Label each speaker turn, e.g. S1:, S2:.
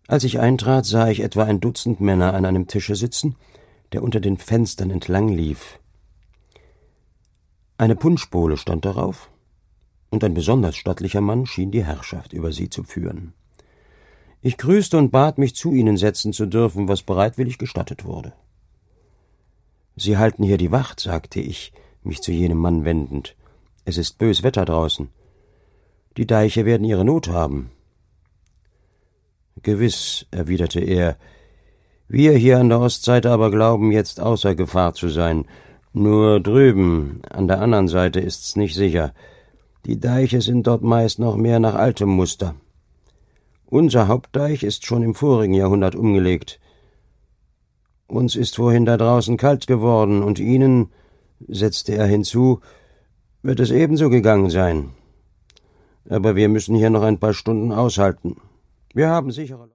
S1: Als ich eintrat, sah ich etwa ein Dutzend Männer an einem Tische sitzen, der unter den Fenstern entlang lief. Eine Punschbowle stand darauf, und ein besonders stattlicher Mann schien die Herrschaft über sie zu führen. Ich grüßte und bat, mich zu ihnen setzen zu dürfen, was bereitwillig gestattet wurde. »Sie halten hier die Wacht«, sagte ich, mich zu jenem Mann wendend. »Es ist bös Wetter draußen. Die Deiche werden ihre Not haben.« »Gewiss«, erwiderte er, »wir hier an der Ostseite aber glauben, jetzt außer Gefahr zu sein. Nur drüben, an der anderen Seite, ist's nicht sicher. Die Deiche sind dort meist noch mehr nach altem Muster. Unser Hauptdeich ist schon im vorigen Jahrhundert umgelegt. Uns ist vorhin da draußen kalt geworden, und Ihnen«, setzte er hinzu, »wird es ebenso gegangen sein. Aber wir müssen hier noch ein paar Stunden aushalten. Wir haben sichere